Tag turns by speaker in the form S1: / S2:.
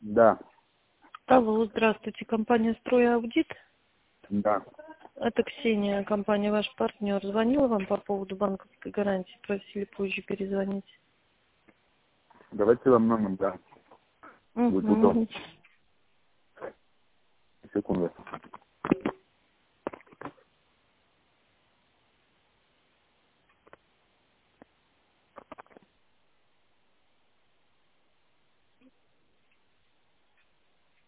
S1: Да,
S2: Алло, здравствуйте, компания «Стройаудит».
S1: да.
S2: Это Ксения, компания «Ваш партнер». Звонила вам по поводу банковской гарантии, просили позже перезвонить.
S1: Давайте вам номер, да. Будет удобно.
S2: Угу.
S1: Секунду.